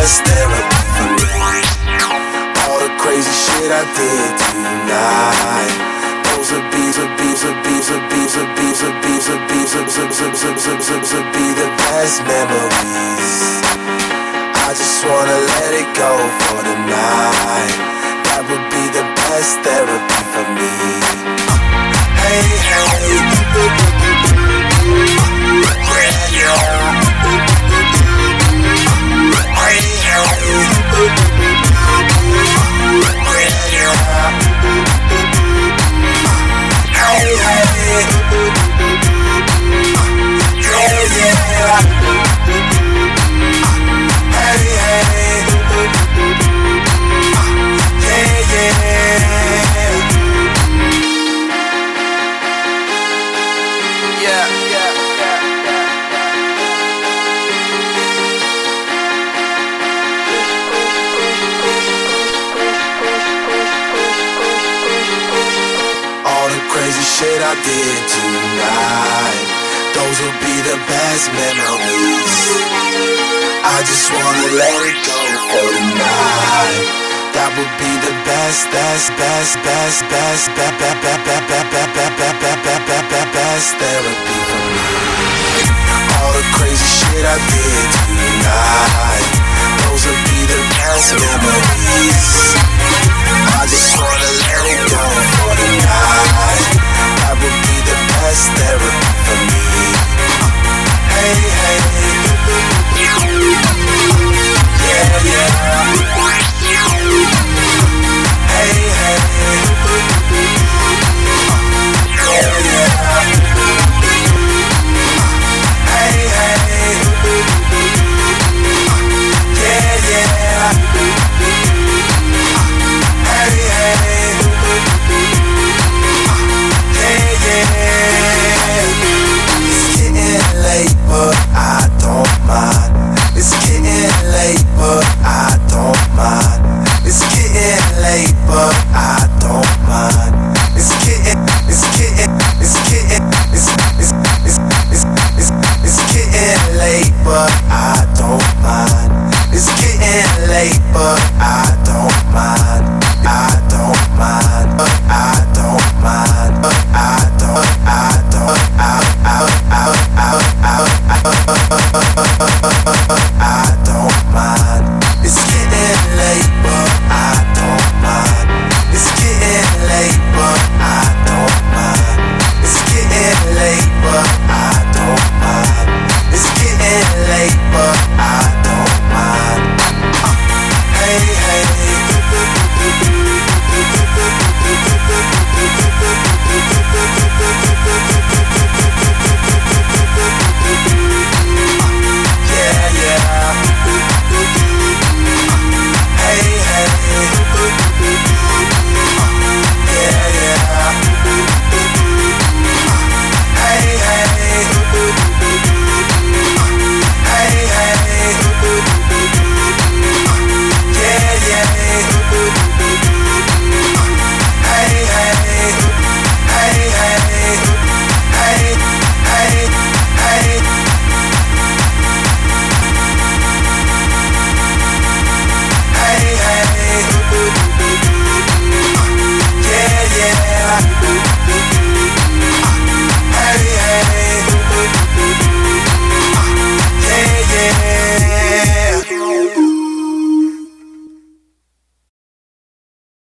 best therapy for me. All the crazy shit I did tonight, those would be the best memories. I just wanna let it go for tonight. That would be the best therapy for me. Hey, hey, yeah, yeah. Hey, shit I did tonight, those will be the best memories. I just wanna let it go for tonight. That would be the best therapy for me. All the crazy shit I did tonight, those will be the best memories. I just wanna let it go for tonight. That would be the best therapy for me. Hey, hey, yeah, yeah. Hey, hey, yeah, yeah. Hey, hey, yeah, yeah. Hey, hey. It's getting late, but I don't mind. It's getting late, but I don't mind. It's getting late, but I don't mind. It's getting late, but I don't mind. It's getting late, but I